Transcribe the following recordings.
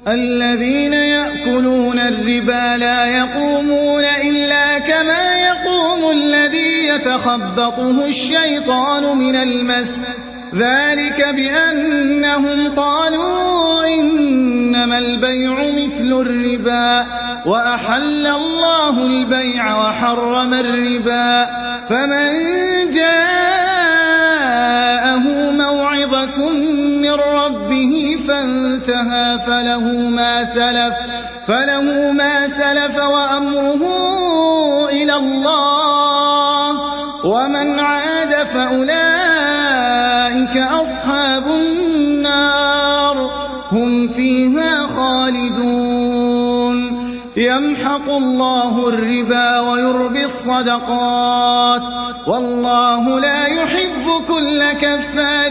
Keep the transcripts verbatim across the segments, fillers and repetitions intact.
الذين يأكلون الربا لا يقومون إلا كما يقوم الذي يتخبطه الشيطان من المس ذلك بأنهم قالوا إنما البيع مثل الربا وأحل الله البيع وحرم الربا فمن جاءه موعظة من ربه فانتهى فله ما سلف فله ما سلف وأمره إلى الله ومن عاد فأولئك أصحاب النار هم فيها خالدون يمحق الله الربا ويربي الصدقات والله لا يحب كل كفار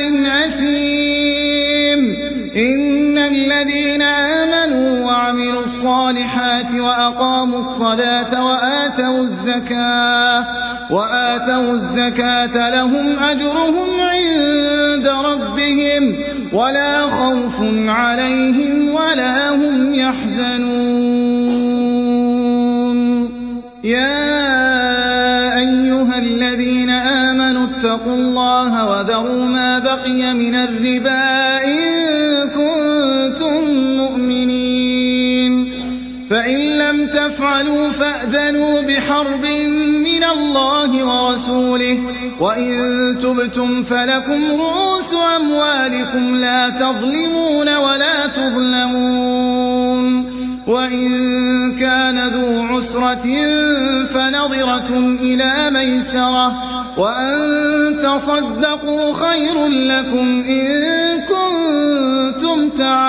أثيم إن الذين آمنوا وعملوا الصالحات وأقاموا الصلاة وآتوا الزكاة وآتوا الزكاة لهم أجرهم عند ربهم ولا خوف عليهم ولا هم يحزنون يا أيها الذين آمنوا اتقوا الله وذروا ما بقي من الربا إن كنتم مؤمنين فإن لم تفعلوا فأذنوا بحرب من الله ورسوله وإن تبتم فلكم رؤوس أموالكم لا تظلمون ولا تظلمون وإن كان ذو عسرة فنظرة إلى ميسرة وأن تصدقوا خير لكم إن كنتم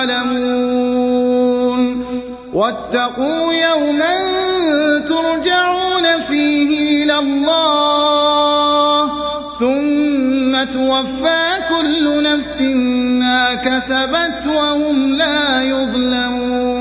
تعلمون واتقوا يوما ترجعون فيه إلى الله ثم توفى كل نفس ما كسبت وهم لا يظلمون